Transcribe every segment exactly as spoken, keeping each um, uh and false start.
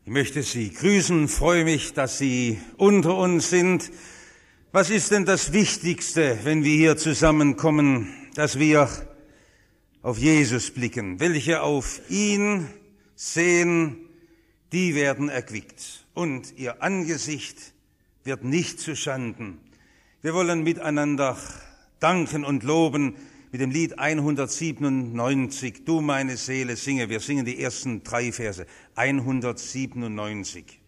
Ich möchte Sie grüßen, freue mich, dass Sie unter uns sind. Was ist denn das Wichtigste, wenn wir hier zusammenkommen, dass wir auf Jesus blicken? Welche auf ihn sehen, die werden erquickt und ihr Angesicht wird nicht zu Schanden. Wir wollen miteinander danken und loben mit dem Lied hundertsiebenundneunzig, Du meine Seele singe. Wir singen die ersten drei Verse. hundertsiebenundneunzig.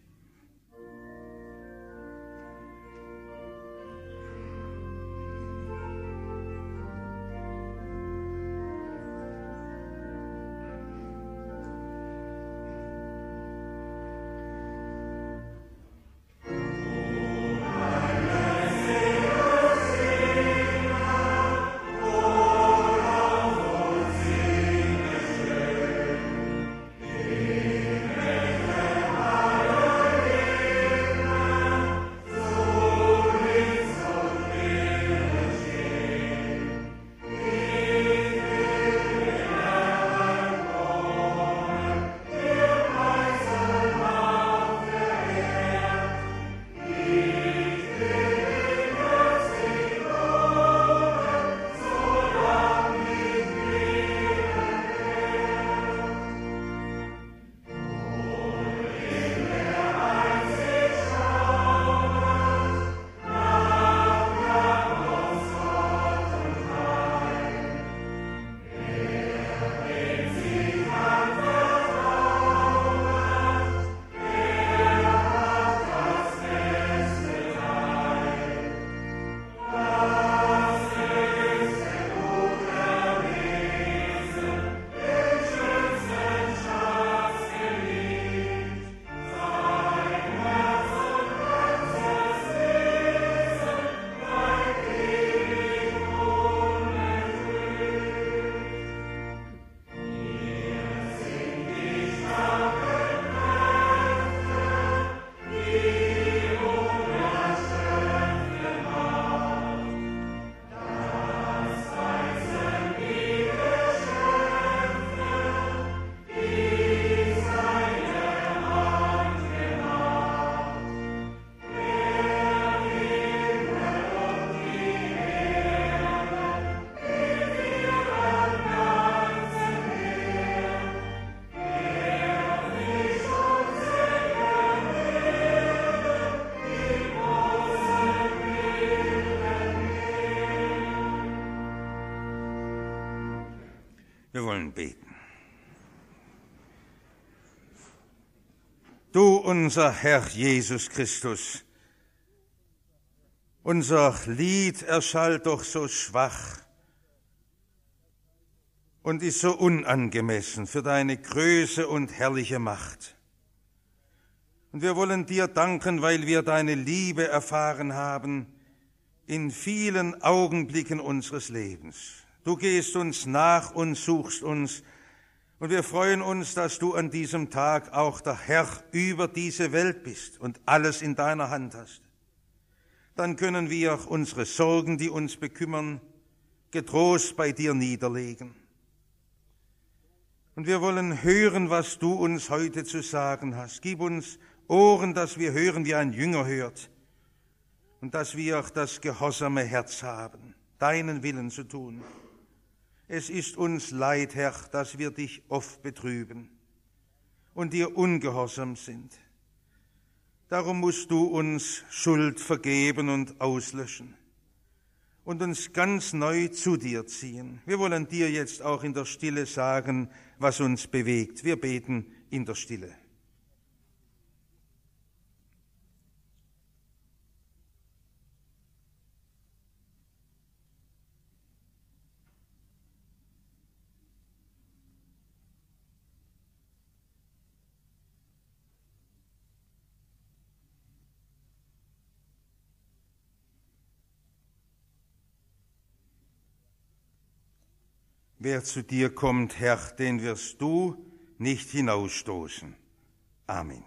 Wir wollen beten. Du, unser Herr Jesus Christus, unser Lied erschallt doch so schwach und ist so unangemessen für deine Größe und herrliche Macht. Und wir wollen dir danken, weil wir deine Liebe erfahren haben in vielen Augenblicken unseres Lebens. Du gehst uns nach und suchst uns, und wir freuen uns, dass du an diesem Tag auch der Herr über diese Welt bist und alles in deiner Hand hast. Dann können wir unsere Sorgen, die uns bekümmern, getrost bei dir niederlegen. Und wir wollen hören, was du uns heute zu sagen hast. Gib uns Ohren, dass wir hören, wie ein Jünger hört, und dass wir das gehorsame Herz haben, deinen Willen zu tun. Es ist uns leid, Herr, dass wir dich oft betrüben und dir ungehorsam sind. Darum musst du uns Schuld vergeben und auslöschen und uns ganz neu zu dir ziehen. Wir wollen dir jetzt auch in der Stille sagen, was uns bewegt. Wir beten in der Stille. Wer zu dir kommt, Herr, den wirst du nicht hinausstoßen. Amen.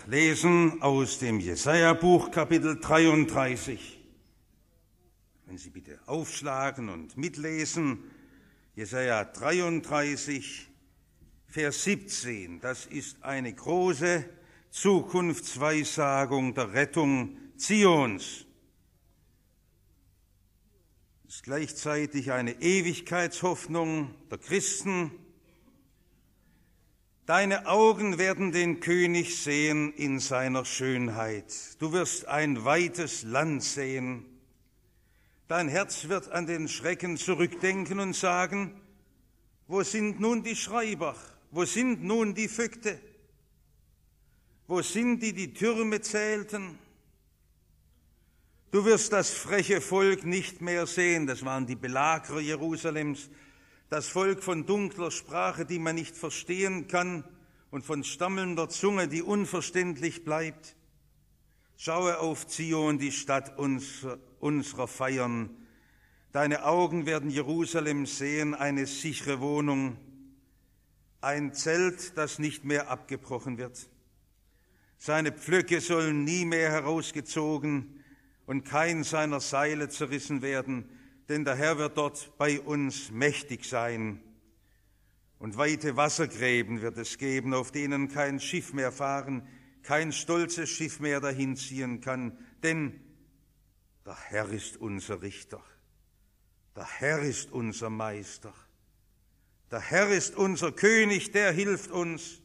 lesen aus dem Jesaja-Buch, Kapitel dreiunddreißig. Wenn Sie bitte aufschlagen und mitlesen, Jesaja dreiunddreißig, Vers siebzehn. Das ist eine große Zukunftsweissagung der Rettung Zions. Es ist gleichzeitig eine Ewigkeitshoffnung der Christen. Deine Augen werden den König sehen in seiner Schönheit. Du wirst ein weites Land sehen. Dein Herz wird an den Schrecken zurückdenken und sagen, wo sind nun die Schreiber? Wo sind nun die Vögte? Wo sind die, die Türme zählten? Du wirst das freche Volk nicht mehr sehen. Das waren die Belagerer Jerusalems. Das Volk von dunkler Sprache, die man nicht verstehen kann, und von stammelnder Zunge, die unverständlich bleibt. Schaue auf Zion, die Stadt unser, unserer Feiern. Deine Augen werden Jerusalem sehen, eine sichere Wohnung, ein Zelt, das nicht mehr abgebrochen wird. Seine Pflöcke sollen nie mehr herausgezogen und kein seiner Seile zerrissen werden, denn der Herr wird dort bei uns mächtig sein. Und weite Wassergräben wird es geben, auf denen kein Schiff mehr fahren, kein stolzes Schiff mehr dahinziehen kann, denn der Herr ist unser Richter, der Herr ist unser Meister, der Herr ist unser König, der hilft uns.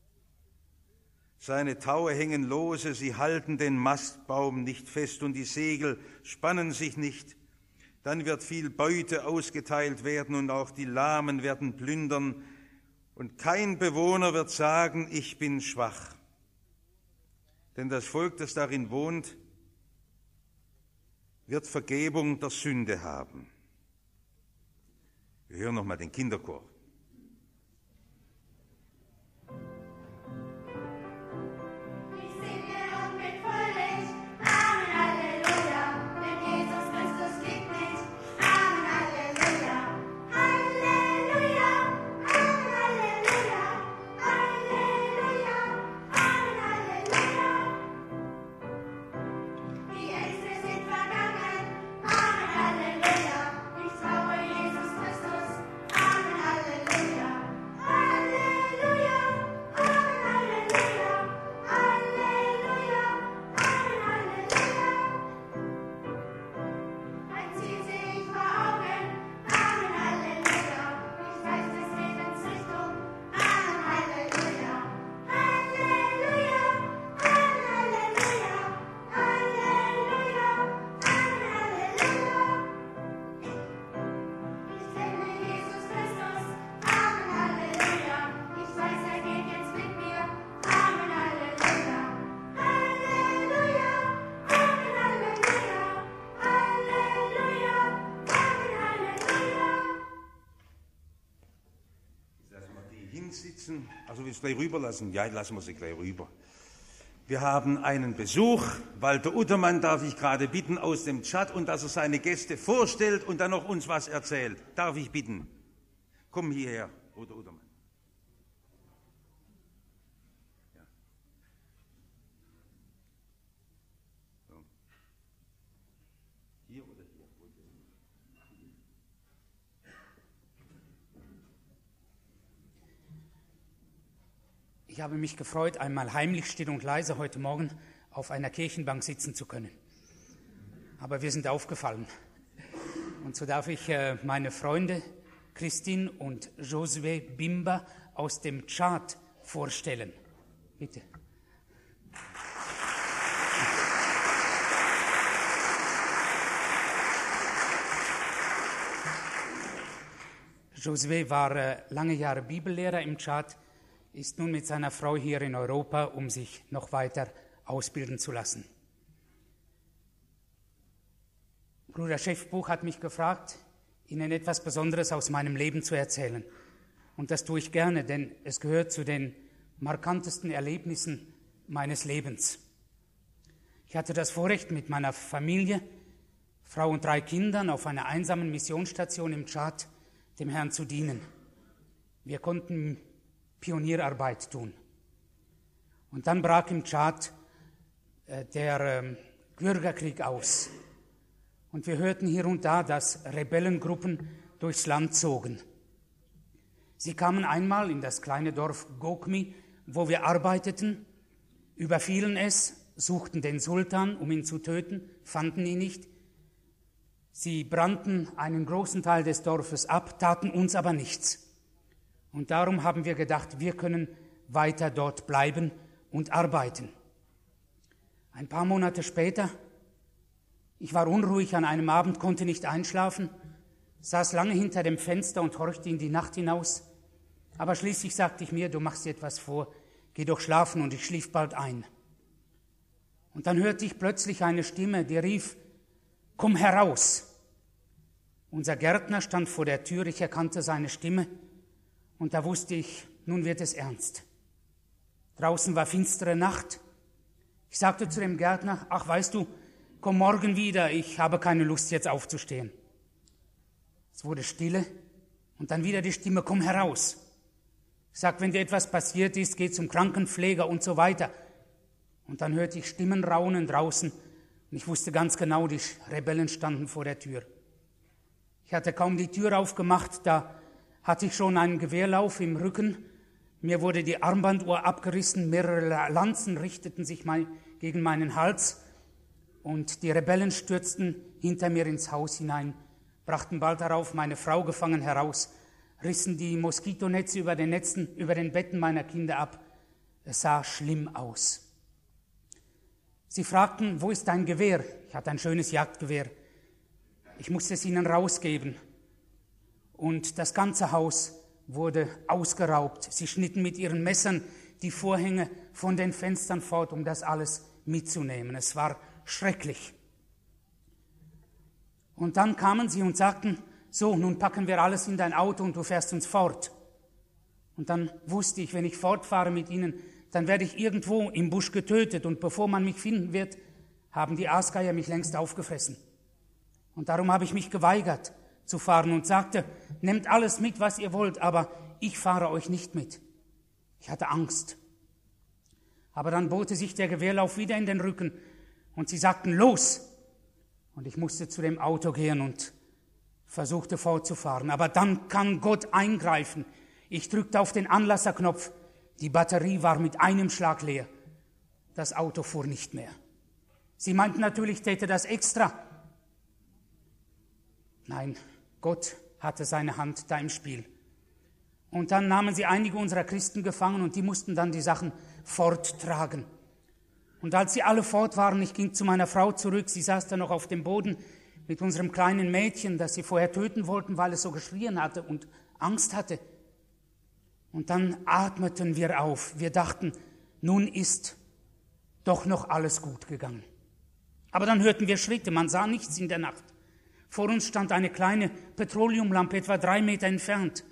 Seine Taue hängen lose, sie halten den Mastbaum nicht fest und die Segel spannen sich nicht. Dann wird viel Beute ausgeteilt werden und auch die Lahmen werden plündern und kein Bewohner wird sagen, ich bin schwach. Denn das Volk, das darin wohnt, wird Vergebung der Sünde haben. Wir hören nochmal den Kinderchor. Sitzen. Also willst du gleich rüberlassen? Ja, lassen wir sie gleich rüber. Wir haben einen Besuch. Walter Uttermann darf ich gerade bitten aus dem Chat und dass er seine Gäste vorstellt und dann noch uns was erzählt. Darf ich bitten? Komm hierher, Walter Uttermann. Ja. So. Hier oder hier? Ich habe mich gefreut, einmal heimlich still und leise heute Morgen auf einer Kirchenbank sitzen zu können. Aber wir sind aufgefallen. Und so darf ich äh, meine Freunde Christine und Josué Bimba aus dem Tschad vorstellen. Bitte. Josué war äh, lange Jahre Bibellehrer im Tschad, ist nun mit seiner Frau hier in Europa, um sich noch weiter ausbilden zu lassen. Bruder Schäfbuch hat mich gefragt, Ihnen etwas Besonderes aus meinem Leben zu erzählen. Und das tue ich gerne, denn es gehört zu den markantesten Erlebnissen meines Lebens. Ich hatte das Vorrecht, mit meiner Familie, Frau und drei Kindern auf einer einsamen Missionsstation im Tschad dem Herrn zu dienen. Wir konnten Pionierarbeit tun. Und dann brach im Tschad äh, der äh, Bürgerkrieg aus. Und wir hörten hier und da, dass Rebellengruppen durchs Land zogen. Sie kamen einmal in das kleine Dorf Gokmi, wo wir arbeiteten, überfielen es, suchten den Sultan, um ihn zu töten, fanden ihn nicht. Sie brannten einen großen Teil des Dorfes ab, taten uns aber nichts. Und darum haben wir gedacht, wir können weiter dort bleiben und arbeiten. Ein paar Monate später, ich war unruhig an einem Abend, konnte nicht einschlafen, saß lange hinter dem Fenster und horchte in die Nacht hinaus. Aber schließlich sagte ich mir, du machst dir etwas vor, geh doch schlafen, und ich schlief bald ein. Und dann hörte ich plötzlich eine Stimme, die rief, komm heraus. Unser Gärtner stand vor der Tür, ich erkannte seine Stimme und da wusste ich, nun wird es ernst. Draußen war finstere Nacht. Ich sagte zu dem Gärtner, ach weißt du, komm morgen wieder, ich habe keine Lust jetzt aufzustehen. Es wurde Stille und dann wieder die Stimme, komm heraus. Ich sagte, wenn dir etwas passiert ist, geh zum Krankenpfleger und so weiter. Und dann hörte ich Stimmen raunen draußen und ich wusste ganz genau, die Rebellen standen vor der Tür. Ich hatte kaum die Tür aufgemacht, da hatte ich schon einen Gewehrlauf im Rücken. Mir wurde die Armbanduhr abgerissen, mehrere Lanzen richteten sich mein, gegen meinen Hals und die Rebellen stürzten hinter mir ins Haus hinein, brachten bald darauf meine Frau gefangen heraus, rissen die Moskitonetze über den Netzen, über den Betten meiner Kinder ab. Es sah schlimm aus. Sie fragten, wo ist dein Gewehr? Ich hatte ein schönes Jagdgewehr. Ich musste es ihnen rausgeben. Und das ganze Haus wurde ausgeraubt. Sie schnitten mit ihren Messern die Vorhänge von den Fenstern fort, um das alles mitzunehmen. Es war schrecklich. Und dann kamen sie und sagten, so, nun packen wir alles in dein Auto und du fährst uns fort. Und dann wusste ich, wenn ich fortfahre mit ihnen, dann werde ich irgendwo im Busch getötet und bevor man mich finden wird, haben die Aasgeier mich längst aufgefressen. Und darum habe ich mich geweigert zu fahren und sagte, nehmt alles mit, was ihr wollt, aber ich fahre euch nicht mit. Ich hatte Angst. Aber dann bohrte sich der Gewehrlauf wieder in den Rücken und sie sagten, los! Und ich musste zu dem Auto gehen und versuchte fortzufahren. Aber dann kann Gott eingreifen. Ich drückte auf den Anlasserknopf. Die Batterie war mit einem Schlag leer. Das Auto fuhr nicht mehr. Sie meinten natürlich, ich täte das extra. Nein, Gott hatte seine Hand da im Spiel. Und dann nahmen sie einige unserer Christen gefangen und die mussten dann die Sachen forttragen. Und als sie alle fort waren, ich ging zu meiner Frau zurück, sie saß da noch auf dem Boden mit unserem kleinen Mädchen, das sie vorher töten wollten, weil es so geschrien hatte und Angst hatte. Und dann atmeten wir auf. Wir dachten, nun ist doch noch alles gut gegangen. Aber dann hörten wir Schritte, man sah nichts in der Nacht. Vor uns stand eine kleine Petroleumlampe, etwa drei Meter entfernt.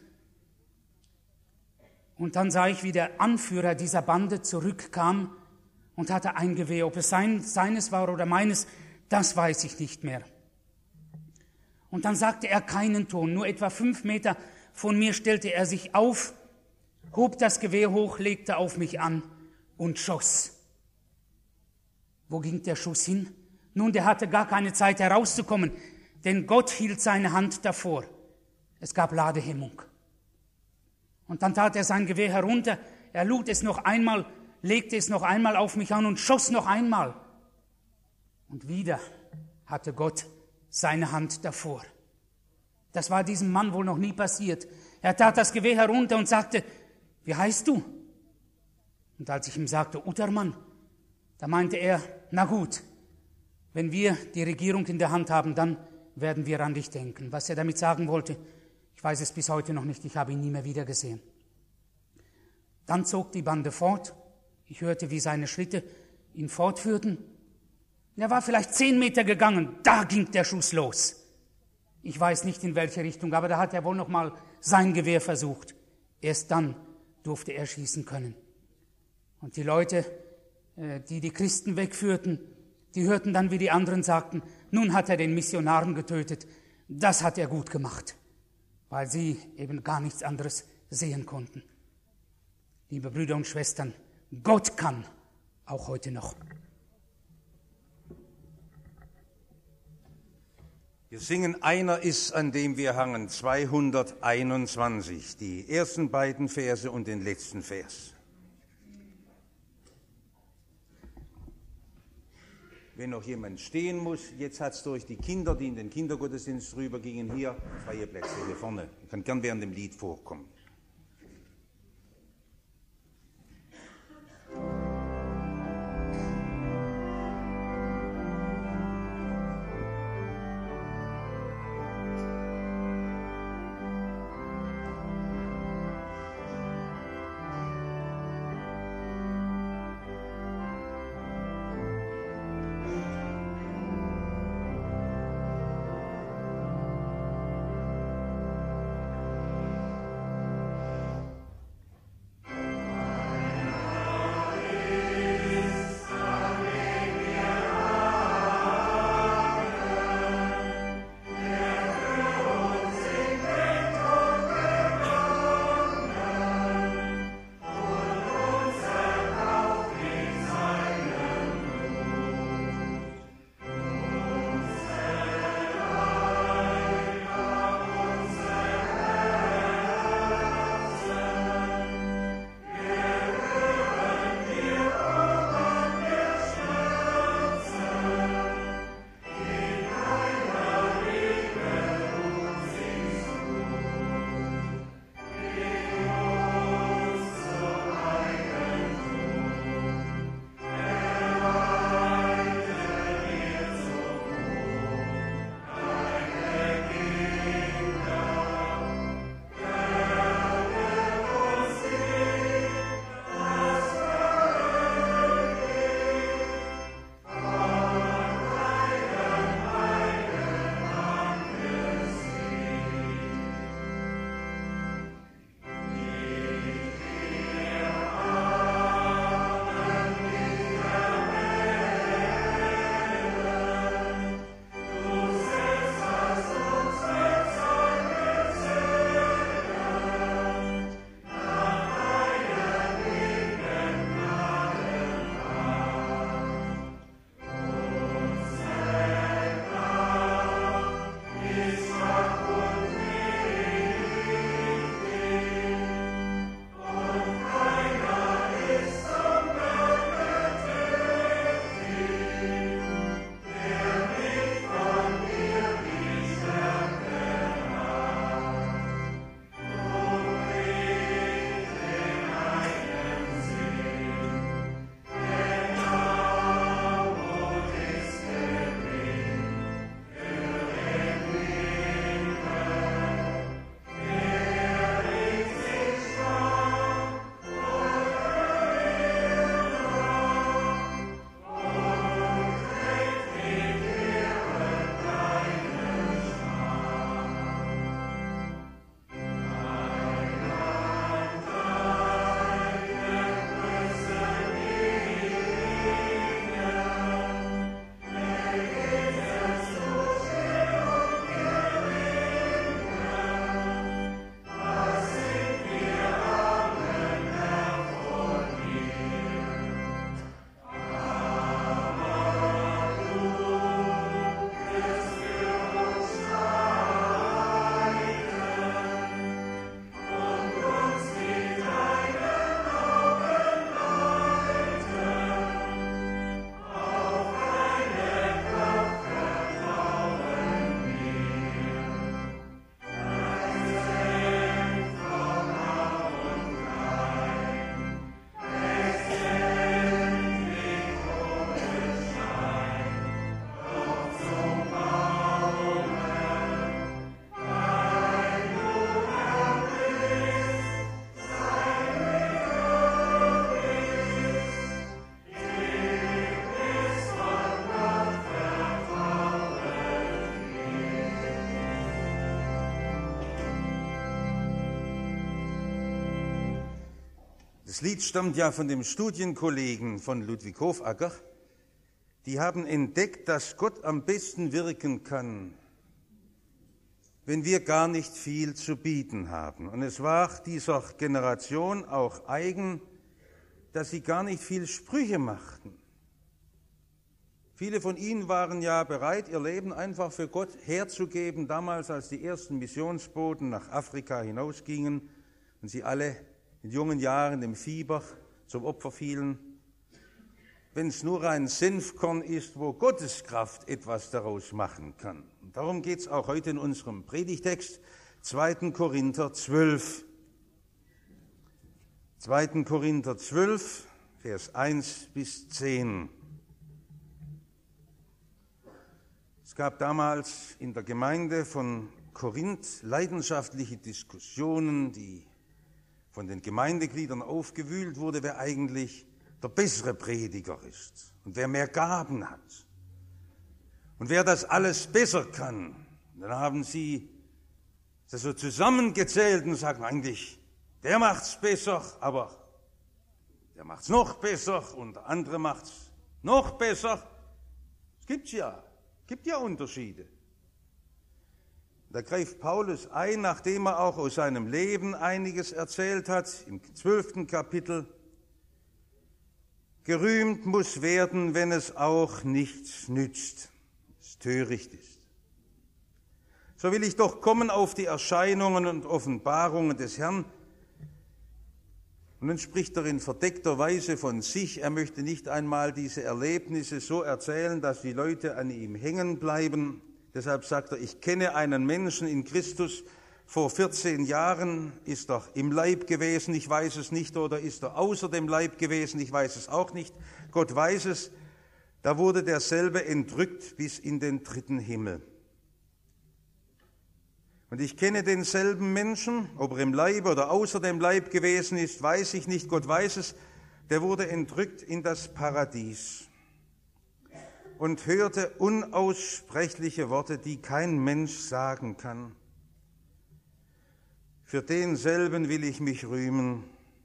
Und dann sah ich, wie der Anführer dieser Bande zurückkam und hatte ein Gewehr. Ob es sein, seines war oder meines, das weiß ich nicht mehr. Und dann sagte er keinen Ton. Nur etwa fünf Meter von mir stellte er sich auf, hob das Gewehr hoch, legte auf mich an und schoss. Wo ging der Schuss hin? Nun, der hatte gar keine Zeit herauszukommen, denn Gott hielt seine Hand davor. Es gab Ladehemmung. Und dann tat er sein Gewehr herunter, er lud es noch einmal, legte es noch einmal auf mich an und schoss noch einmal. Und wieder hatte Gott seine Hand davor. Das war diesem Mann wohl noch nie passiert. Er tat das Gewehr herunter und sagte, wie heißt du? Und als ich ihm sagte, Utermann, da meinte er, na gut, wenn wir die Regierung in der Hand haben, dann werden wir an dich denken. Was er damit sagen wollte, ich weiß es bis heute noch nicht, ich habe ihn nie mehr wieder gesehen. Dann zog die Bande fort. Ich hörte, wie seine Schritte ihn fortführten. Er war vielleicht zehn Meter gegangen, da ging der Schuss los. Ich weiß nicht, in welche Richtung, aber da hat er wohl noch mal sein Gewehr versucht. Erst dann durfte er schießen können. Und die Leute, die die Christen wegführten, die hörten dann, wie die anderen sagten, nun hat er den Missionaren getötet. Das hat er gut gemacht, weil sie eben gar nichts anderes sehen konnten. Liebe Brüder und Schwestern, Gott kann, auch heute noch. Wir singen "Einer ist, an dem wir hangen", zweihunderteinundzwanzig, die ersten beiden Verse und den letzten Vers. Wenn noch jemand stehen muss, jetzt hat es durch die Kinder, die in den Kindergottesdienst rübergingen, hier freie Plätze hier vorne. Ich kann gern während dem Lied vorkommen. Das Lied stammt ja von dem Studienkollegen von Ludwig Hofacker. Die haben entdeckt, dass Gott am besten wirken kann, wenn wir gar nicht viel zu bieten haben. Und es war dieser Generation auch eigen, dass sie gar nicht viel Sprüche machten. Viele von ihnen waren ja bereit, ihr Leben einfach für Gott herzugeben, damals als die ersten Missionsboten nach Afrika hinausgingen und sie alle in jungen Jahren dem Fieber zum Opfer fielen. Wenn es nur ein Senfkorn ist, wo Gottes Kraft etwas daraus machen kann. Und darum geht es auch heute in unserem Predigtext, zweiter Korinther zwölf. zweiter Korinther zwölf, Vers eins bis zehn. Es gab damals in der Gemeinde von Korinth leidenschaftliche Diskussionen, die von den Gemeindegliedern aufgewühlt wurde, wer eigentlich der bessere Prediger ist und wer mehr Gaben hat und wer das alles besser kann. Und dann haben sie das so zusammengezählt und sagten eigentlich, der macht's besser, aber der macht's noch besser und der andere macht's noch besser. Es gibt's ja. Es gibt ja Unterschiede. Da greift Paulus ein, nachdem er auch aus seinem Leben einiges erzählt hat, im zwölften Kapitel. Gerühmt muss werden, wenn es auch nichts nützt, es töricht ist. So will ich doch kommen auf die Erscheinungen und Offenbarungen des Herrn. Und dann spricht er in verdeckter Weise von sich. Er möchte nicht einmal diese Erlebnisse so erzählen, dass die Leute an ihm hängen bleiben. Deshalb sagt er, ich kenne einen Menschen in Christus. Vor vierzehn Jahren ist er im Leib gewesen, ich weiß es nicht, oder ist er außer dem Leib gewesen, ich weiß es auch nicht. Gott weiß es. Da wurde derselbe entrückt bis in den dritten Himmel. Und ich kenne denselben Menschen, ob er im Leib oder außer dem Leib gewesen ist, weiß ich nicht, Gott weiß es, der wurde entrückt in das Paradies und hörte unaussprechliche Worte, die kein Mensch sagen kann. Für denselben will ich mich rühmen,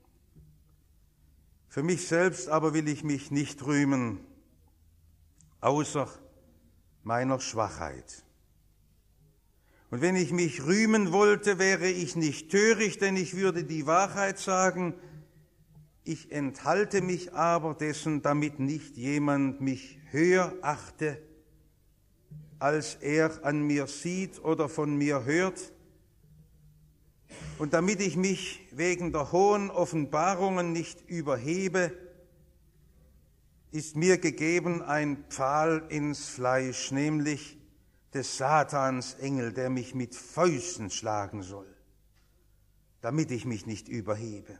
für mich selbst aber will ich mich nicht rühmen, außer meiner Schwachheit. Und wenn ich mich rühmen wollte, wäre ich nicht töricht, denn ich würde die Wahrheit sagen. Ich enthalte mich aber dessen, damit nicht jemand mich höher achte, als er an mir sieht oder von mir hört. Und damit ich mich wegen der hohen Offenbarungen nicht überhebe, ist mir gegeben ein Pfahl ins Fleisch, nämlich des Satans Engel, der mich mit Fäusten schlagen soll, damit ich mich nicht überhebe.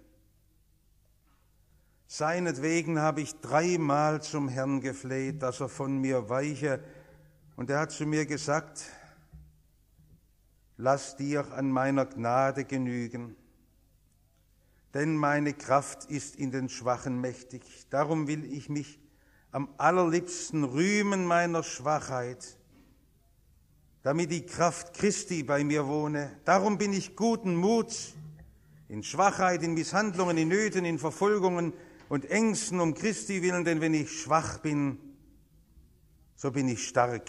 Seinetwegen habe ich dreimal zum Herrn gefleht, dass er von mir weiche, und er hat zu mir gesagt, lass dir an meiner Gnade genügen, denn meine Kraft ist in den Schwachen mächtig. Darum will ich mich am allerliebsten rühmen meiner Schwachheit, damit die Kraft Christi bei mir wohne. Darum bin ich guten Muts, in Schwachheit, in Misshandlungen, in Nöten, in Verfolgungen und Ängsten um Christi willen, denn wenn ich schwach bin, so bin ich stark.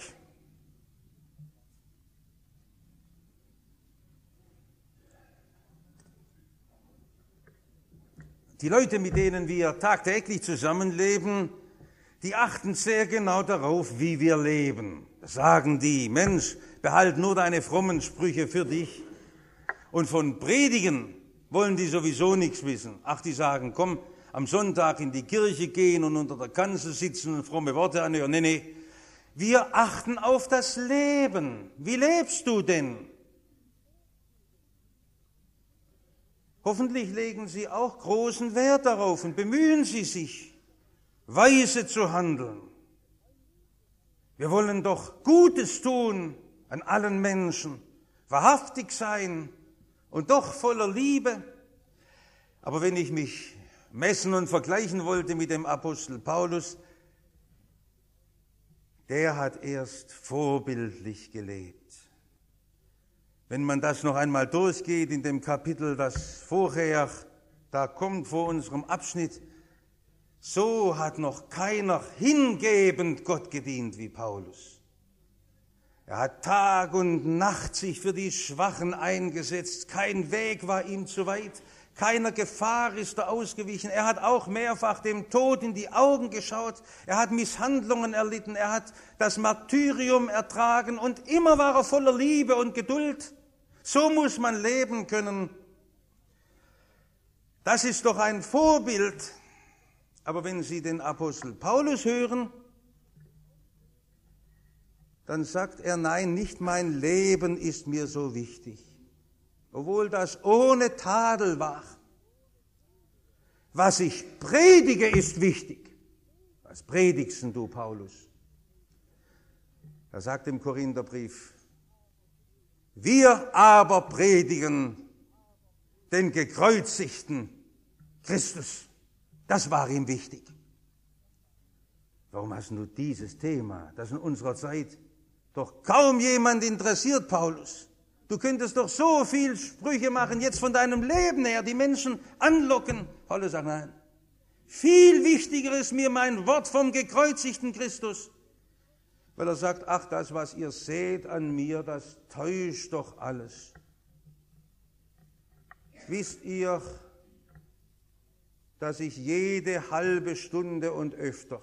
Die Leute, mit denen wir tagtäglich zusammenleben, die achten sehr genau darauf, wie wir leben. Da sagen die, Mensch, behalt nur deine frommen Sprüche für dich. Und von Predigen wollen die sowieso nichts wissen. Ach, die sagen, komm, am Sonntag in die Kirche gehen und unter der Kanzel sitzen und fromme Worte anhören. Nee, nee, wir achten auf das Leben. Wie lebst du denn? Hoffentlich legen Sie auch großen Wert darauf und bemühen Sie sich, weise zu handeln. Wir wollen doch Gutes tun an allen Menschen, wahrhaftig sein und doch voller Liebe. Aber wenn ich mich messen und vergleichen wollte mit dem Apostel Paulus, der hat erst vorbildlich gelebt. Wenn man das noch einmal durchgeht in dem Kapitel, das vorher da kommt vor unserem Abschnitt, so hat noch keiner hingebend Gott gedient wie Paulus. Er hat Tag und Nacht sich für die Schwachen eingesetzt. Kein Weg war ihm zu weit, Keiner Gefahr ist er ausgewichen. Er hat auch mehrfach dem Tod in die Augen geschaut. Er hat Misshandlungen erlitten. Er hat das Martyrium ertragen. Und immer war er voller Liebe und Geduld. So muss man leben können. Das ist doch ein Vorbild. Aber wenn Sie den Apostel Paulus hören, dann sagt er, nein, nicht mein Leben ist mir so wichtig. Obwohl das ohne Tadel war. Was ich predige, ist wichtig. Was predigst denn du, Paulus? Er sagt im Korintherbrief, wir aber predigen den gekreuzigten Christus. Das war ihm wichtig. Warum hast du dieses Thema, das in unserer Zeit doch kaum jemand interessiert, Paulus? Du könntest doch so viel Sprüche machen, jetzt von deinem Leben her, die Menschen anlocken. Paulus sagt, nein, viel wichtiger ist mir mein Wort vom gekreuzigten Christus. Weil er sagt, ach, das, was ihr seht an mir, das täuscht doch alles. Wisst ihr, dass ich jede halbe Stunde und öfter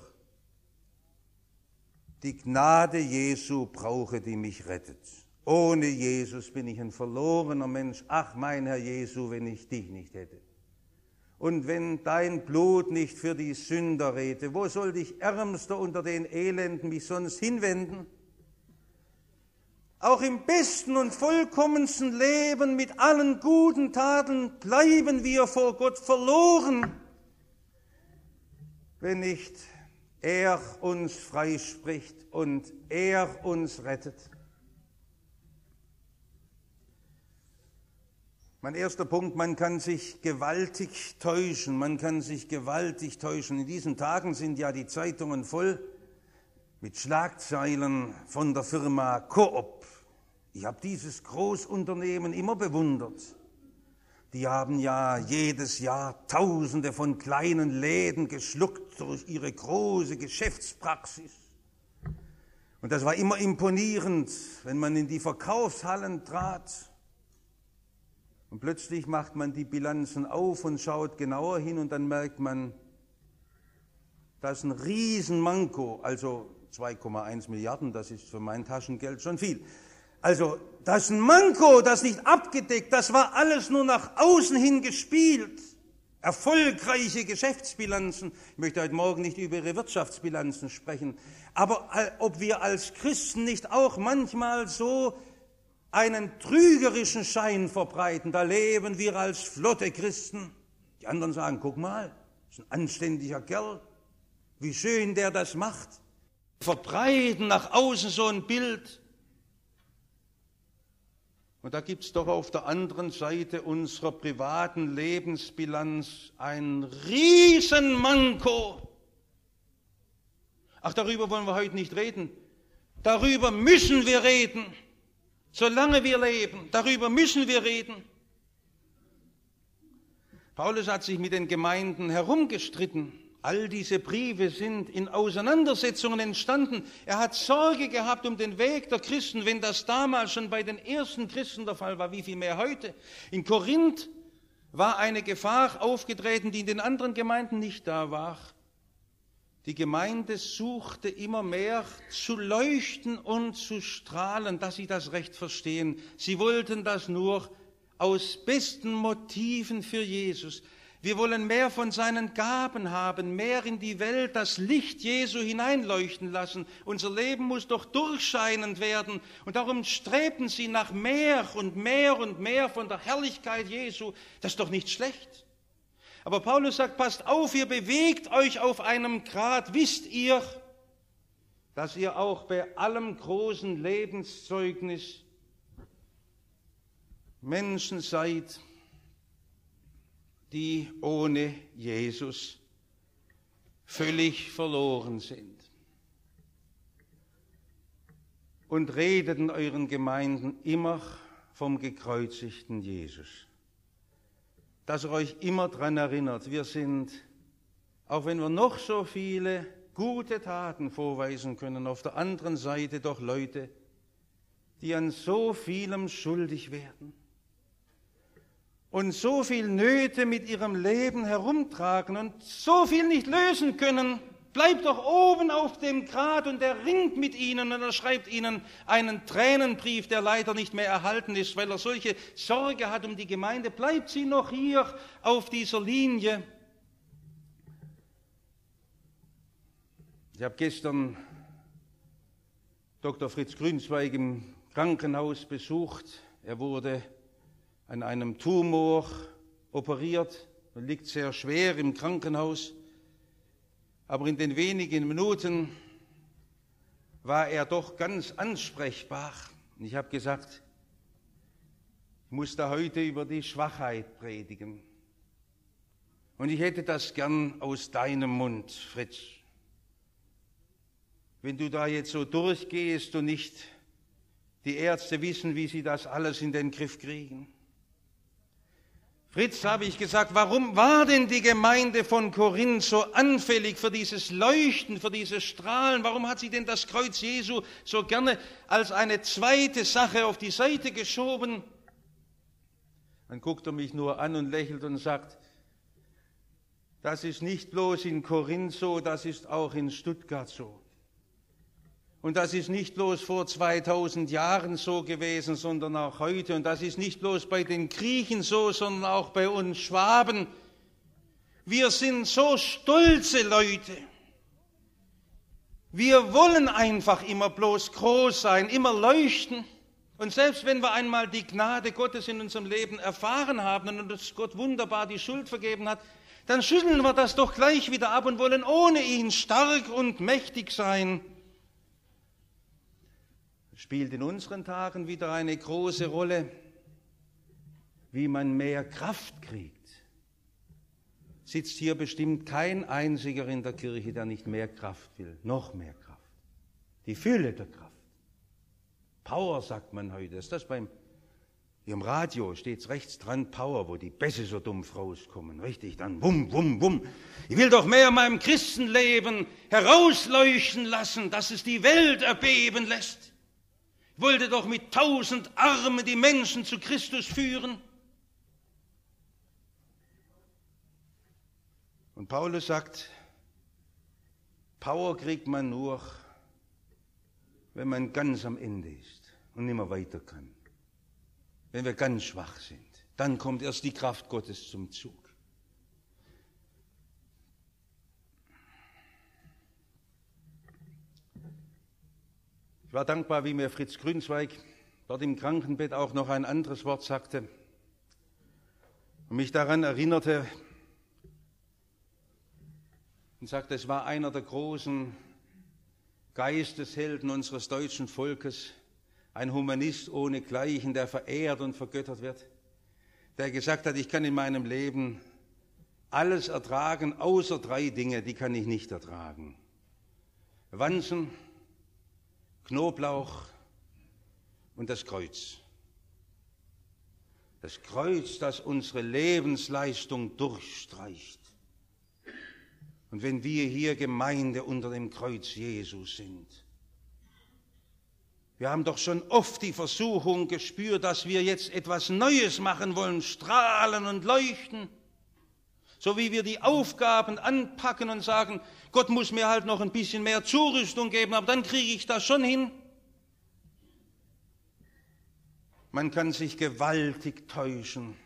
die Gnade Jesu brauche, die mich rettet. Ohne Jesus bin ich ein verlorener Mensch. Ach, mein Herr Jesu, wenn ich dich nicht hätte. Und wenn dein Blut nicht für die Sünder rede, wo soll ich Ärmster unter den Elenden mich sonst hinwenden? Auch im besten und vollkommensten Leben mit allen guten Taten bleiben wir vor Gott verloren, wenn nicht er uns freispricht und er uns rettet. Mein erster Punkt, man kann sich gewaltig täuschen, man kann sich gewaltig täuschen. In diesen Tagen sind ja die Zeitungen voll mit Schlagzeilen von der Firma Coop. Ich habe dieses Großunternehmen immer bewundert. Die haben ja jedes Jahr Tausende von kleinen Läden geschluckt durch ihre große Geschäftspraxis. Und das war immer imponierend, wenn man in die Verkaufshallen trat. Und plötzlich macht man die Bilanzen auf und schaut genauer hin und dann merkt man, das ist ein Riesenmanko, also zwei Komma eins Milliarden, das ist für mein Taschengeld schon viel. Also das ist ein Manko, das nicht abgedeckt, das war alles nur nach außen hin gespielt. Erfolgreiche Geschäftsbilanzen. Ich möchte heute Morgen nicht über ihre Wirtschaftsbilanzen sprechen, aber ob wir als Christen nicht auch manchmal so einen trügerischen Schein verbreiten, da leben wir als flotte Christen. Die anderen sagen, guck mal, das ist ein anständiger Kerl, wie schön der das macht. Verbreiten nach außen so ein Bild. Und da gibt es doch auf der anderen Seite unserer privaten Lebensbilanz ein Riesenmanko. Ach, darüber wollen wir heute nicht reden. Darüber müssen wir reden. Solange wir leben, darüber müssen wir reden. Paulus hat sich mit den Gemeinden herumgestritten. All diese Briefe sind in Auseinandersetzungen entstanden. Er hat Sorge gehabt um den Weg der Christen, wenn das damals schon bei den ersten Christen der Fall war, wie viel mehr heute. In Korinth war eine Gefahr aufgetreten, die in den anderen Gemeinden nicht da war. Die Gemeinde suchte immer mehr zu leuchten und zu strahlen, dass sie das Recht verstehen. Sie wollten das nur aus besten Motiven für Jesus. Wir wollen mehr von seinen Gaben haben, mehr in die Welt das Licht Jesu hineinleuchten lassen. Unser Leben muss doch durchscheinend werden. Und darum strebten sie nach mehr und mehr und mehr von der Herrlichkeit Jesu. Das ist doch nicht schlecht. Aber Paulus sagt, passt auf, ihr bewegt euch auf einem Grad. Wisst ihr, dass ihr auch bei allem großen Lebenszeugnis Menschen seid, die ohne Jesus völlig verloren sind. Und redet in euren Gemeinden immer vom gekreuzigten Jesus. Dass ihr euch immer daran erinnert, wir sind, auch wenn wir noch so viele gute Taten vorweisen können, auf der anderen Seite doch Leute, die an so vielem schuldig werden. und so viel Nöte mit ihrem Leben herumtragen und so viel nicht lösen können. Bleibt doch oben auf dem Grat und er ringt mit ihnen und er schreibt ihnen einen Tränenbrief, der leider nicht mehr erhalten ist, weil er solche Sorge hat um die Gemeinde. Bleibt sie noch hier auf dieser Linie? Ich habe gestern Doktor Fritz Grünzweig im Krankenhaus besucht. Er wurde an einem Tumor operiert und liegt sehr schwer im Krankenhaus. Aber in den wenigen Minuten war er doch ganz ansprechbar. Und ich habe gesagt, ich muss da heute über die Schwachheit predigen. Und ich hätte das gern aus deinem Mund, Fritz. Wenn du da jetzt so durchgehst und nicht die Ärzte wissen, wie sie das alles in den Griff kriegen. Fritz, habe ich gesagt, warum war denn die Gemeinde von Korinth so anfällig für dieses Leuchten, für dieses Strahlen? Warum hat sie denn das Kreuz Jesu so gerne als eine zweite Sache auf die Seite geschoben? Dann guckt er mich nur an und lächelt und sagt, das ist nicht bloß in Korinth so, das ist auch in Stuttgart so. Und das ist nicht bloß vor zweitausend Jahren so gewesen, sondern auch heute. Und das ist nicht bloß bei den Griechen so, sondern auch bei uns Schwaben. Wir sind so stolze Leute. Wir wollen einfach immer bloß groß sein, immer leuchten. Und selbst wenn wir einmal die Gnade Gottes in unserem Leben erfahren haben und uns Gott wunderbar die Schuld vergeben hat, dann schütteln wir das doch gleich wieder ab und wollen ohne ihn stark und mächtig sein. Spielt in unseren Tagen wieder eine große Rolle, wie man mehr Kraft kriegt. Sitzt hier bestimmt kein einziger in der Kirche, der nicht mehr Kraft will, noch mehr Kraft. Die Fülle der Kraft. Power, sagt man heute. Ist das beim im Radio steht rechts dran, Power, wo die Bässe so dumpf rauskommen. Richtig, dann wum, wum, wum. Ich will doch mehr meinem Christenleben herausleuchten lassen, dass es die Welt erbeben lässt. Ich wollte doch mit tausend Armen die Menschen zu Christus führen. Und Paulus sagt, Power kriegt man nur, wenn man ganz am Ende ist und nicht mehr weiter kann. Wenn wir ganz schwach sind, dann kommt erst die Kraft Gottes zum Zug. Ich war dankbar, wie mir Fritz Grünzweig dort im Krankenbett auch noch ein anderes Wort sagte und mich daran erinnerte und sagte, es war einer der großen Geisteshelden unseres deutschen Volkes, ein Humanist ohnegleichen, der verehrt und vergöttert wird, der gesagt hat, ich kann in meinem Leben alles ertragen, außer drei Dinge, die kann ich nicht ertragen. Wanzen, Knoblauch und das Kreuz. Das Kreuz, das unsere Lebensleistung durchstreicht. Und wenn wir hier Gemeinde unter dem Kreuz Jesu sind, wir haben doch schon oft die Versuchung gespürt, dass wir jetzt etwas Neues machen wollen, strahlen und leuchten. So wie wir die Aufgaben anpacken und sagen, Gott muss mir halt noch ein bisschen mehr Zurüstung geben, aber dann kriege ich das schon hin. Man kann sich gewaltig täuschen.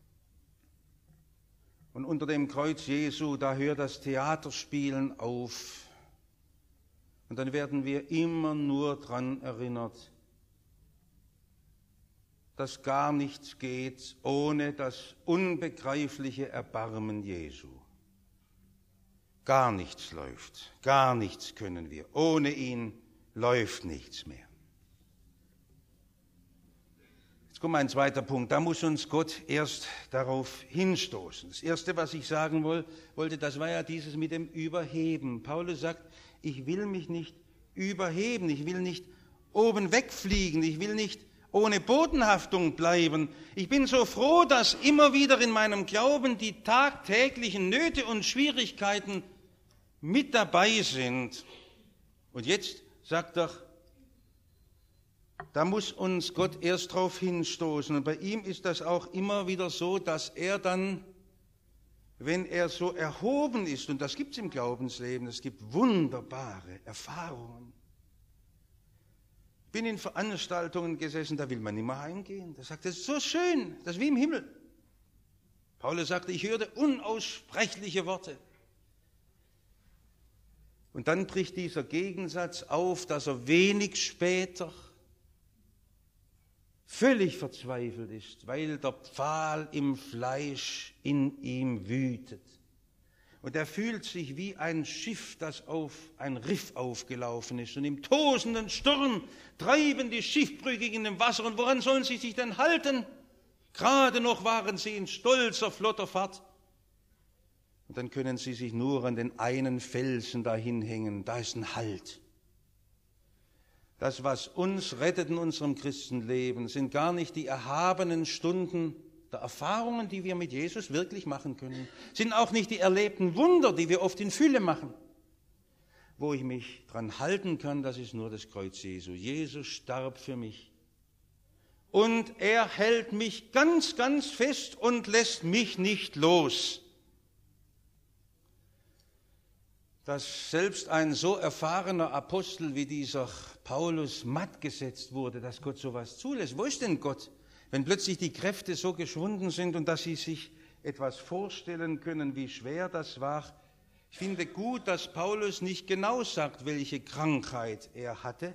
Und unter dem Kreuz Jesu, da hört das Theaterspielen auf. Und dann werden wir immer nur daran erinnert, dass gar nichts geht ohne das unbegreifliche Erbarmen Jesu. Gar nichts läuft, gar nichts können wir. Ohne ihn läuft nichts mehr. Jetzt kommt ein zweiter Punkt, da muss uns Gott erst darauf hinstoßen. Das Erste, was ich sagen wollte, das war ja dieses mit dem Überheben. Paulus sagt, ich will mich nicht überheben, ich will nicht oben wegfliegen, ich will nicht ohne Bodenhaftung bleiben. Ich bin so froh, dass immer wieder in meinem Glauben die tagtäglichen Nöte und Schwierigkeiten mit dabei sind. Und jetzt sagt er, Da muss uns Gott erst darauf hinstoßen. Und bei ihm ist das auch immer wieder so, dass er dann, wenn er so erhoben ist, und das gibt es im Glaubensleben, es gibt wunderbare Erfahrungen. Ich bin in Veranstaltungen gesessen, da will man nicht mehr heimgehen. Da sagt er, das ist so schön, das ist wie im Himmel. Paulus sagte, ich hörte unaussprechliche Worte. Und dann bricht dieser Gegensatz auf, dass er wenig später völlig verzweifelt ist, weil der Pfahl im Fleisch in ihm wütet. Und er fühlt sich wie ein Schiff, das auf ein Riff aufgelaufen ist. Und im tosenden Sturm treiben die Schiffbrüchigen im Wasser. Und woran sollen sie sich denn halten? Gerade noch waren sie in stolzer, flotter Fahrt. Und dann können sie sich nur an den einen Felsen dahin hängen. Da ist ein Halt. Das, was uns rettet in unserem Christenleben, sind gar nicht die erhabenen Stunden der Erfahrungen, die wir mit Jesus wirklich machen können, sind auch nicht die erlebten Wunder, die wir oft in Fülle machen. Wo ich mich dran halten kann, das ist nur das Kreuz Jesu. Jesus starb für mich. Und er hält mich ganz, ganz fest und lässt mich nicht los. Dass selbst ein so erfahrener Apostel wie dieser Paulus matt gesetzt wurde, dass Gott sowas zulässt. Wo ist denn Gott, wenn plötzlich die Kräfte so geschwunden sind und dass sie sich etwas vorstellen können, wie schwer das war? Ich finde gut, dass Paulus nicht genau sagt, welche Krankheit er hatte.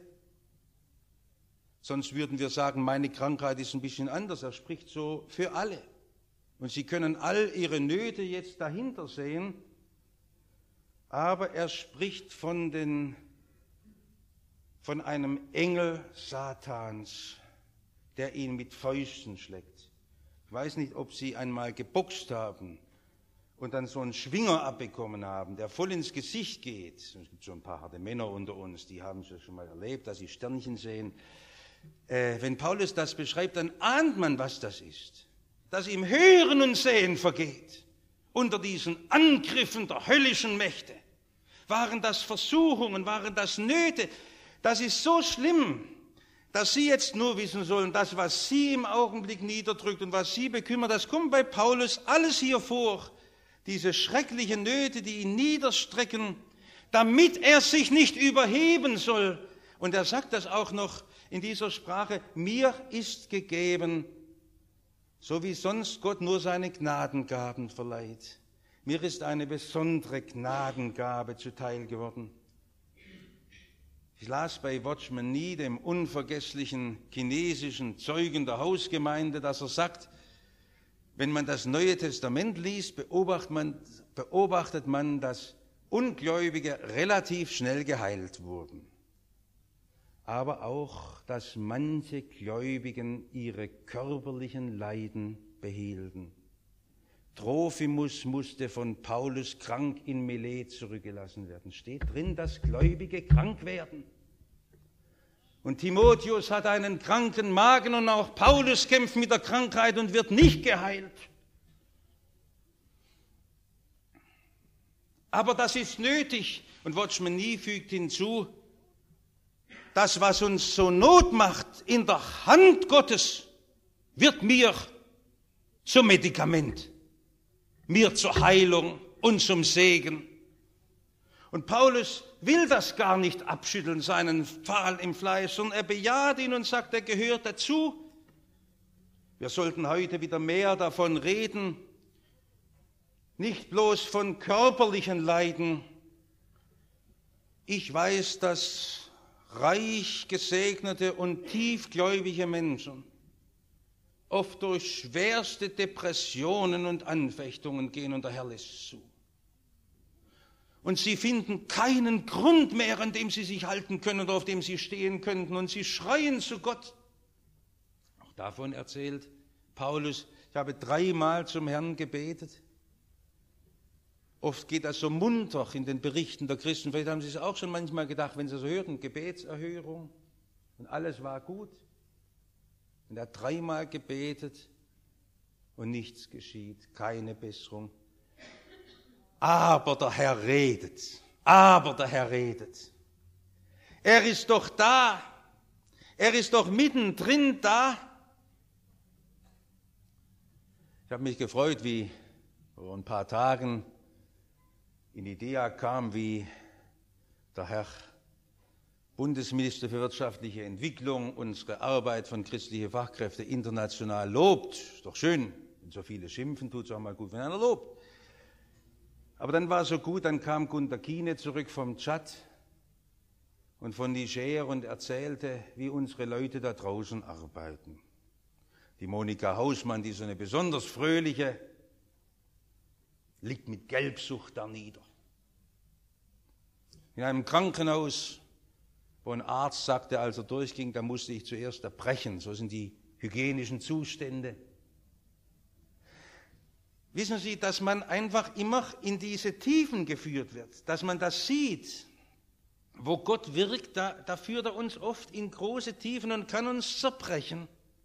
Sonst würden wir sagen, meine Krankheit ist ein bisschen anders. Er spricht so für alle. Und sie können all ihre Nöte jetzt dahinter sehen. Aber er spricht von, den, von einem Engel Satans, der ihn mit Fäusten schlägt. Ich weiß nicht, ob Sie einmal geboxt haben und dann so einen Schwinger abbekommen haben, der voll ins Gesicht geht. Es gibt so ein paar harte Männer unter uns, die haben es schon mal erlebt, dass sie Sternchen sehen. Äh, wenn Paulus das beschreibt, dann ahnt man, was das ist. Dass ihm Hören und Sehen vergeht. Unter diesen Angriffen der höllischen Mächte. Waren das Versuchungen, waren das Nöte? Das ist so schlimm, dass Sie jetzt nur wissen sollen, das, was Sie im Augenblick niederdrückt und was Sie bekümmert, das kommt bei Paulus alles hier vor. Diese schrecklichen Nöte, die ihn niederstrecken, damit er sich nicht überheben soll. Und er sagt das auch noch in dieser Sprache, mir ist gegeben, so wie sonst Gott nur seine Gnadengaben verleiht. Mir ist eine besondere Gnadengabe zuteil geworden. Ich las bei Watchman Nee, dem unvergesslichen chinesischen Zeugen der Hausgemeinde, dass er sagt, wenn man das Neue Testament liest, beobachtet man, beobachtet man, dass Ungläubige relativ schnell geheilt wurden. Aber auch, dass manche Gläubigen ihre körperlichen Leiden behielten. Trophimus musste von Paulus krank in Milet zurückgelassen werden. Steht drin, dass Gläubige krank werden. Und Timotheus hat einen kranken Magen und auch Paulus kämpft mit der Krankheit und wird nicht geheilt. Aber das ist nötig. Und Watchman Nee fügt hinzu, das, was uns so Not macht in der Hand Gottes, wird mir zum Medikament. Mir zur Heilung und zum Segen. Und Paulus will das gar nicht abschütteln, seinen Pfahl im Fleisch, sondern er bejaht ihn und sagt, er gehört dazu. Wir sollten heute wieder mehr davon reden, nicht bloß von körperlichen Leiden. Ich weiß, dass reich gesegnete und tiefgläubige Menschen oft durch schwerste Depressionen und Anfechtungen gehen und der Herr lässt zu. Und sie finden keinen Grund mehr, an dem sie sich halten können oder auf dem sie stehen könnten. Und sie schreien zu Gott. Auch davon erzählt Paulus, ich habe dreimal zum Herrn gebetet. Oft geht das so munter in den Berichten der Christen. Vielleicht haben Sie es auch schon manchmal gedacht, wenn Sie so hörten, Gebetserhörung und alles war gut. Und er hat dreimal gebetet und nichts geschieht, keine Besserung. Aber der Herr redet, aber der Herr redet. Er ist doch da. Er ist doch mittendrin da. Ich habe mich gefreut, wie vor ein paar Tagen in die D E A kam, wie der Herr Bundesminister für wirtschaftliche Entwicklung unsere Arbeit von christlichen Fachkräften international lobt. Ist doch schön, wenn so viele schimpfen, tut es auch mal gut, wenn einer lobt. Aber dann war es so gut, dann kam Gunter Kiene zurück vom Tschad und von Niger und erzählte, wie unsere Leute da draußen arbeiten. Die Monika Hausmann, die so eine besonders fröhliche, liegt mit Gelbsucht da nieder. In einem Krankenhaus, wo ein Arzt sagte, als er durchging, da musste ich zuerst erbrechen. So sind die hygienischen Zustände. Wissen Sie, dass man einfach immer in diese Tiefen geführt wird, dass man das sieht, wo Gott wirkt, da, da führt er uns oft in große Tiefen und kann uns zerbrechen.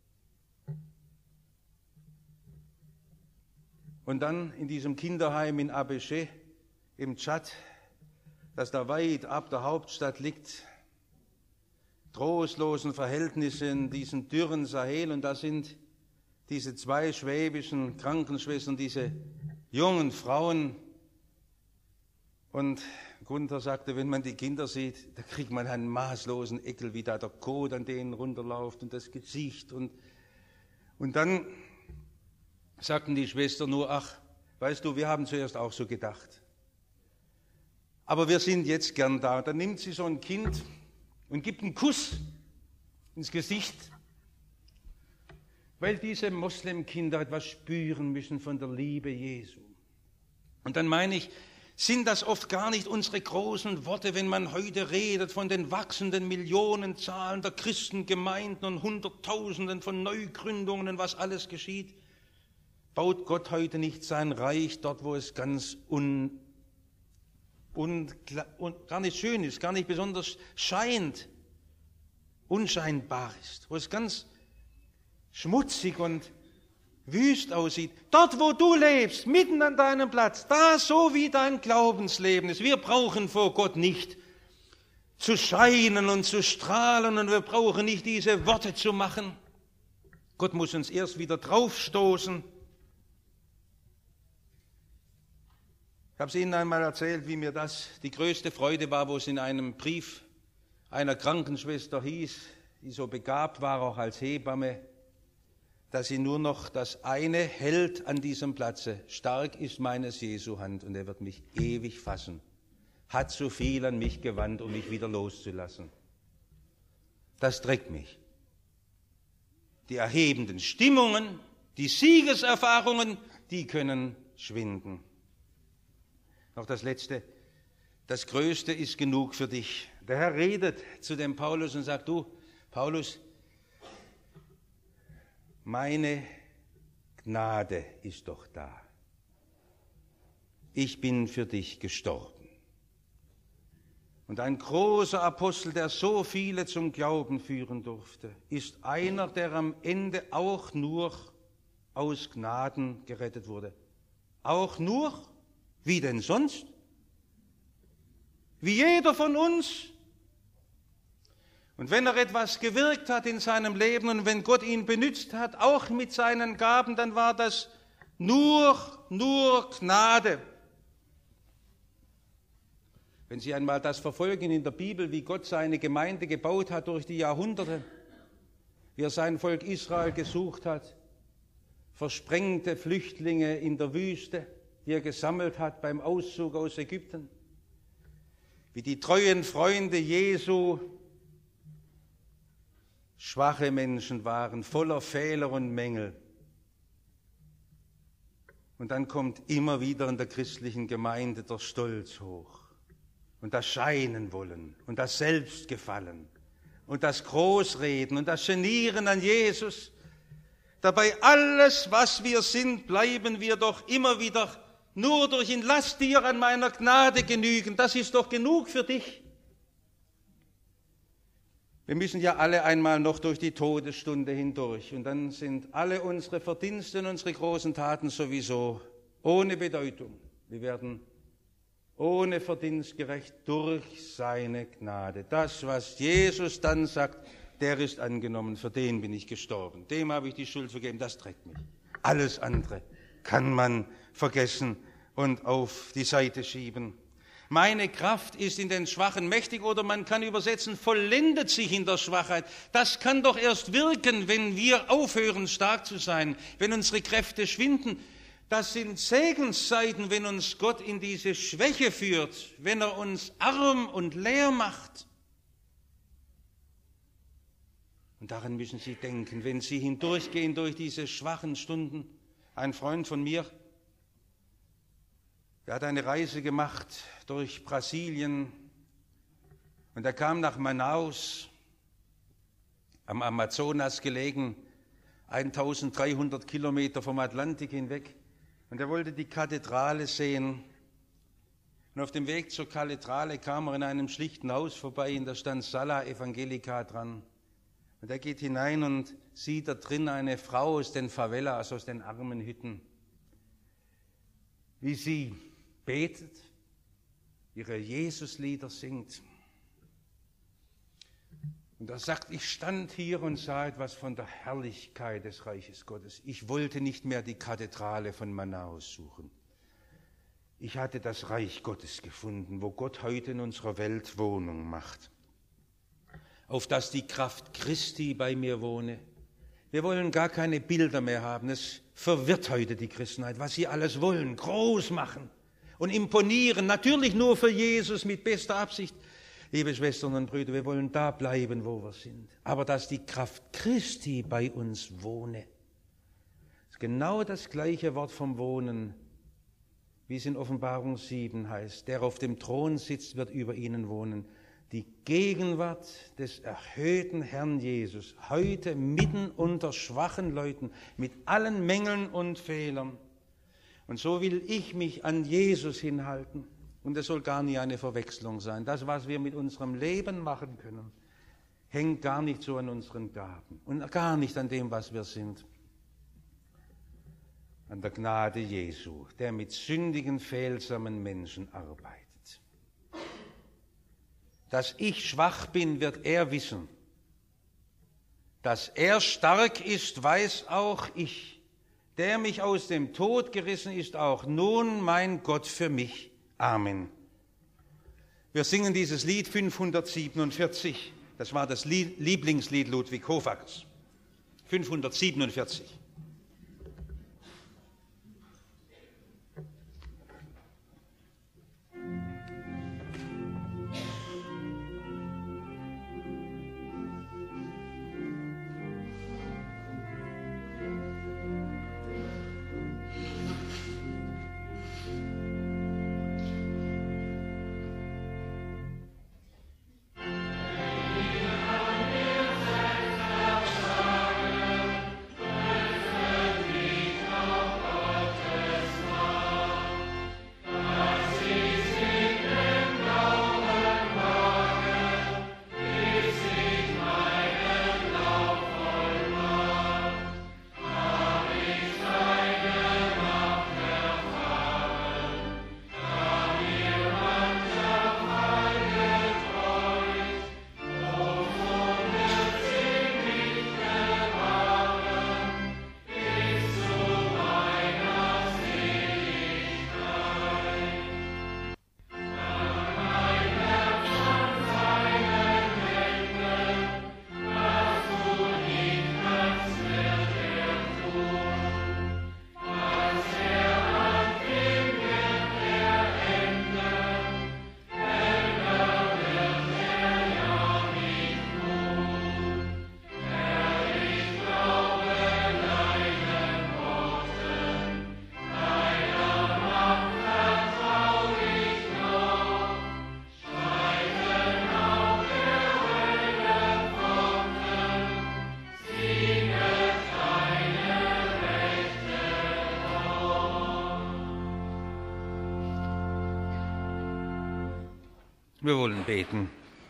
Und dann in diesem Kinderheim in Abéché im Tschad, das da weit ab der Hauptstadt liegt, trostlosen Verhältnissen in diesem dürren Sahel, und da sind diese zwei schwäbischen Krankenschwestern, diese jungen Frauen. Und Gunther sagte, wenn man die Kinder sieht, da kriegt man einen maßlosen Ekel, wie da der Kot an denen runterläuft und das Gesicht. Und, und dann sagten die Schwestern nur, ach, weißt du, wir haben zuerst auch so gedacht. Aber wir sind jetzt gern da. Dann nimmt sie so ein Kind und gibt einen Kuss ins Gesicht, weil diese Moslemkinder etwas spüren müssen von der Liebe Jesu. Und dann meine ich, sind das oft gar nicht unsere großen Worte, wenn man heute redet von den wachsenden Millionenzahlen der Christengemeinden und Hunderttausenden von Neugründungen und was alles geschieht. Baut Gott heute nicht sein Reich dort, wo es ganz un, un, un, gar nicht schön ist, gar nicht besonders scheint, unscheinbar ist, wo es ganz schmutzig und wüst aussieht. Dort, wo du lebst, mitten an deinem Platz, da so wie dein Glaubensleben ist. Wir brauchen vor Gott nicht zu scheinen und zu strahlen und wir brauchen nicht diese Worte zu machen. Gott muss uns erst wieder draufstoßen. Ich habe es Ihnen einmal erzählt, wie mir das die größte Freude war, wo es in einem Brief einer Krankenschwester hieß, die so begabt war, auch als Hebamme, dass sie nur noch das eine hält an diesem Platze. Stark ist meines Jesu Hand und er wird mich ewig fassen. Hat so viel an mich gewandt, um mich wieder loszulassen. Das trägt mich. Die erhebenden Stimmungen, die Siegeserfahrungen, die können schwinden. Noch das Letzte. Das Größte ist genug für dich. Der Herr redet zu dem Paulus und sagt, du, Paulus, meine Gnade ist doch da. Ich bin für dich gestorben. Und ein großer Apostel, der so viele zum Glauben führen durfte, ist einer, der am Ende auch nur aus Gnaden gerettet wurde. Auch nur? Wie denn sonst? Wie jeder von uns. Und wenn er etwas gewirkt hat in seinem Leben und wenn Gott ihn benützt hat, auch mit seinen Gaben, dann war das nur, nur Gnade. Wenn Sie einmal das verfolgen in der Bibel, wie Gott seine Gemeinde gebaut hat durch die Jahrhunderte, wie er sein Volk Israel gesucht hat, versprengte Flüchtlinge in der Wüste, die er gesammelt hat beim Auszug aus Ägypten, wie die treuen Freunde Jesu schwache Menschen waren, voller Fehler und Mängel. Und dann kommt immer wieder in der christlichen Gemeinde der Stolz hoch und das Scheinen wollen und das Selbstgefallen und das Großreden und das Genieren an Jesus. Dabei alles, was wir sind, bleiben wir doch immer wieder nur durch ihn. Lass dir an meiner Gnade genügen, das ist doch genug für dich. Wir müssen ja alle einmal noch durch die Todesstunde hindurch und dann sind alle unsere Verdienste und unsere großen Taten sowieso ohne Bedeutung. Wir werden ohne Verdienst gerecht durch seine Gnade. Das, was Jesus dann sagt, der ist angenommen, für den bin ich gestorben. Dem habe ich die Schuld vergeben, das trägt mich. Alles andere kann man vergessen und auf die Seite schieben. Meine Kraft ist in den Schwachen mächtig, oder man kann übersetzen, vollendet sich in der Schwachheit. Das kann doch erst wirken, wenn wir aufhören, stark zu sein, wenn unsere Kräfte schwinden. Das sind Segenszeiten, wenn uns Gott in diese Schwäche führt, wenn er uns arm und leer macht. Und daran müssen Sie denken, wenn Sie hindurchgehen durch diese schwachen Stunden. Ein Freund von mir, der hat eine Reise gemacht durch Brasilien und er kam nach Manaus, am Amazonas gelegen, eintausenddreihundert Kilometer vom Atlantik hinweg, und er wollte die Kathedrale sehen. Und auf dem Weg zur Kathedrale kam er in einem schlichten Haus vorbei, und da stand Sala Evangelica dran. Und er geht hinein und sieht da drin eine Frau aus den Favelas, aus den armen Hütten, wie sie betet, ihre Jesuslieder singt. Und er sagt, ich stand hier und sah etwas von der Herrlichkeit des Reiches Gottes. Ich wollte nicht mehr die Kathedrale von Manaus suchen. Ich hatte das Reich Gottes gefunden, wo Gott heute in unserer Welt Wohnung macht. Auf dass die Kraft Christi bei mir wohne. Wir wollen gar keine Bilder mehr haben. Es verwirrt heute die Christenheit, was sie alles wollen, groß machen und imponieren, natürlich nur für Jesus mit bester Absicht. Liebe Schwestern und Brüder, wir wollen da bleiben, wo wir sind. Aber dass die Kraft Christi bei uns wohne, ist genau das gleiche Wort vom Wohnen, wie es in Offenbarung sieben heißt. Der auf dem Thron sitzt, wird über ihnen wohnen. Die Gegenwart des erhöhten Herrn Jesus, heute mitten unter schwachen Leuten, mit allen Mängeln und Fehlern. Und so will ich mich an Jesus hinhalten. Und es soll gar nie eine Verwechslung sein. Das, was wir mit unserem Leben machen können, hängt gar nicht so an unseren Gaben und gar nicht an dem, was wir sind. An der Gnade Jesu, der mit sündigen, fehlsamen Menschen arbeitet. Dass ich schwach bin, wird er wissen. Dass er stark ist, weiß auch ich. Der mich aus dem Tod gerissen, ist auch nun mein Gott für mich. Amen. Wir singen dieses Lied fünfhundertsiebenundvierzig. Das war das Lieblingslied Ludwig Hoffackers. fünfhundertsiebenundvierzig. Wir wollen beten.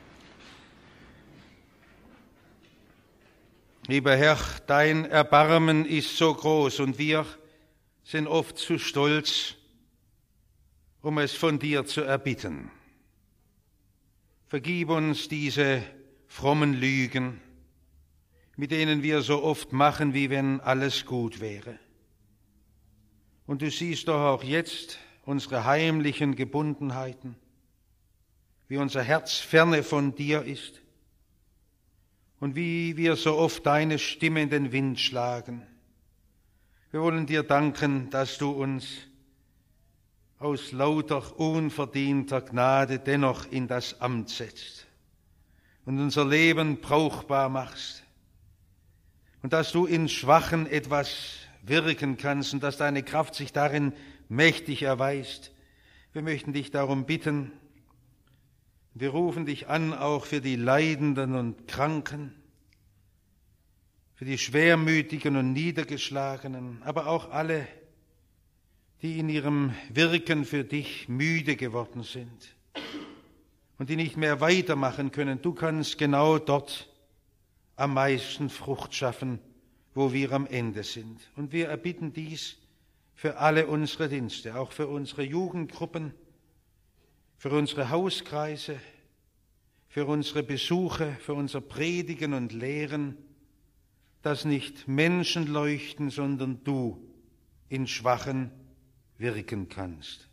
Lieber Herr, dein Erbarmen ist so groß und wir sind oft zu stolz, um es von dir zu erbitten. Vergib uns diese frommen Lügen, mit denen wir so oft machen, wie wenn alles gut wäre. Und du siehst doch auch jetzt unsere heimlichen Gebundenheiten, wie unser Herz ferne von dir ist und wie wir so oft deine Stimme in den Wind schlagen. Wir wollen dir danken, dass du uns aus lauter unverdienter Gnade dennoch in das Amt setzt und unser Leben brauchbar machst und dass du in Schwachen etwas wirken kannst und dass deine Kraft sich darin mächtig erweist. Wir möchten dich darum bitten. Wir rufen dich an, auch für die Leidenden und Kranken, für die Schwermütigen und Niedergeschlagenen, aber auch alle, die in ihrem Wirken für dich müde geworden sind und die nicht mehr weitermachen können. Du kannst genau dort am meisten Frucht schaffen, wo wir am Ende sind. Und wir erbitten dies für alle unsere Dienste, auch für unsere Jugendgruppen, für unsere Hauskreise, für unsere Besuche, für unser Predigen und Lehren, dass nicht Menschen leuchten, sondern du in Schwachen wirken kannst.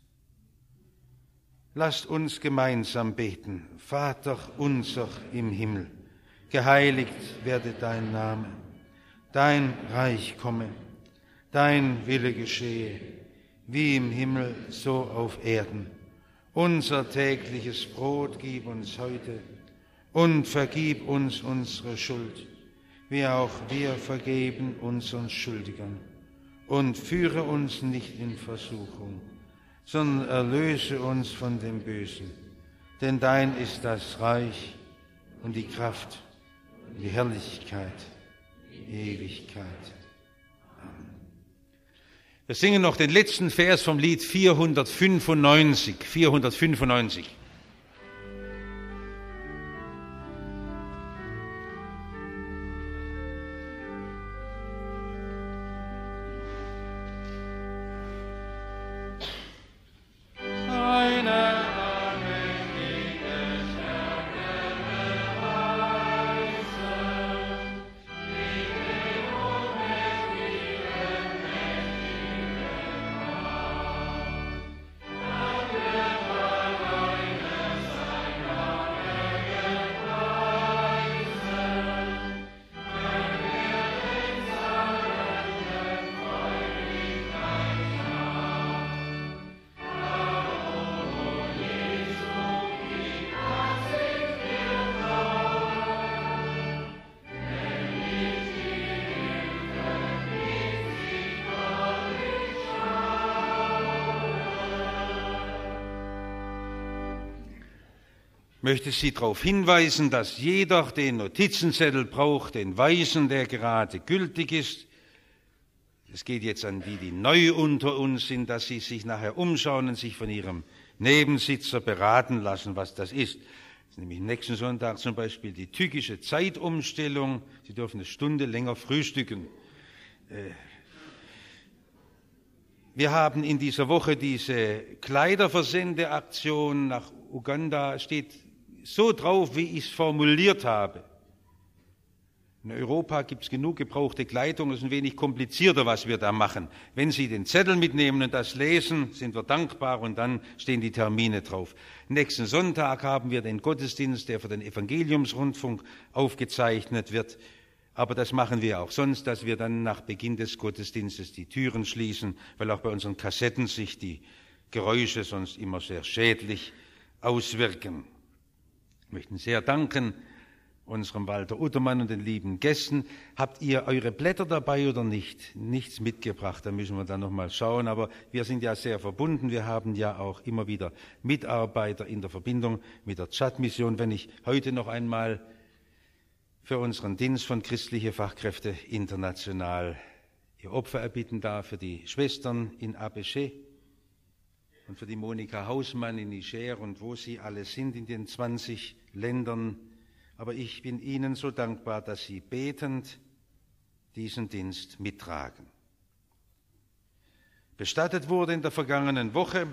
Lasst uns gemeinsam beten. Vater unser im Himmel, geheiligt werde dein Name. Dein Reich komme, dein Wille geschehe, wie im Himmel, so auf Erden. Unser tägliches Brot gib uns heute und vergib uns unsere Schuld, wie auch wir vergeben unseren Schuldigern. Und führe uns nicht in Versuchung, sondern erlöse uns von dem Bösen. Denn dein ist das Reich und die Kraft und die Herrlichkeit. Ewigkeit. Amen. Wir singen noch den letzten Vers vom Lied vierhundertfünfundneunzig. vierhundertfünfundneunzig. Ich möchte Sie darauf hinweisen, dass jeder den Notizenzettel braucht, den weißen, der gerade gültig ist. Es geht jetzt an die, die neu unter uns sind, dass sie sich nachher umschauen und sich von ihrem Nebensitzer beraten lassen, was das ist. Das ist nämlich nächsten Sonntag zum Beispiel die tückische Zeitumstellung. Sie dürfen eine Stunde länger frühstücken. Wir haben in dieser Woche diese Kleiderversendeaktion nach Uganda, steht so drauf, wie ich es formuliert habe. In Europa gibt es genug gebrauchte Kleidung, es ist ein wenig komplizierter, was wir da machen. Wenn Sie den Zettel mitnehmen und das lesen, sind wir dankbar und dann stehen die Termine drauf. Nächsten Sonntag haben wir den Gottesdienst, der für den Evangeliumsrundfunk aufgezeichnet wird. Aber das machen wir auch sonst, dass wir dann nach Beginn des Gottesdienstes die Türen schließen, weil auch bei unseren Kassetten sich die Geräusche sonst immer sehr schädlich auswirken. Wir möchten sehr danken unserem Walter Uttermann und den lieben Gästen. Habt ihr eure Blätter dabei oder nicht? Nichts mitgebracht, da müssen wir dann nochmal schauen. Aber wir sind ja sehr verbunden. Wir haben ja auch immer wieder Mitarbeiter in der Verbindung mit der Tschad-Mission. Wenn ich heute noch einmal für unseren Dienst von Christliche Fachkräfte international ihr Opfer erbitten darf, für die Schwestern in Abéché und für die Monika Hausmann in Niger und wo sie alle sind in den zwanzig Ländern. Aber ich bin Ihnen so dankbar, dass Sie betend diesen Dienst mittragen. Bestattet wurde in der vergangenen Woche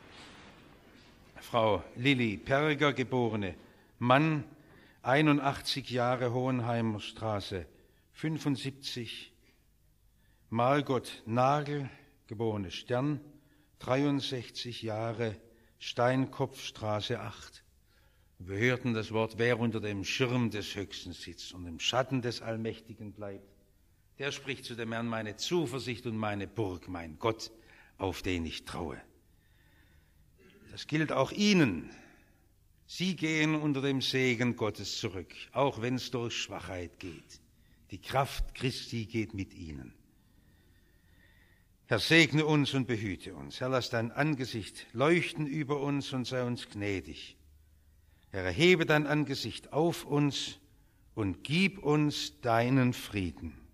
Frau Lilli Perger, geborene Mann, einundachtzig Jahre, Hohenheimer Straße fünfundsiebzig, Margot Nagel, geborene Stern, dreiundsechzig Jahre, Steinkopfstraße acht. Wir hörten das Wort, wer unter dem Schirm des Höchsten sitzt und im Schatten des Allmächtigen bleibt, der spricht zu dem Herrn, meine Zuversicht und meine Burg, mein Gott, auf den ich traue. Das gilt auch Ihnen. Sie gehen unter dem Segen Gottes zurück, auch wenn es durch Schwachheit geht. Die Kraft Christi geht mit Ihnen. Herr, segne uns und behüte uns. Herr, lass dein Angesicht leuchten über uns und sei uns gnädig. Herr, erhebe dein Angesicht auf uns und gib uns deinen Frieden.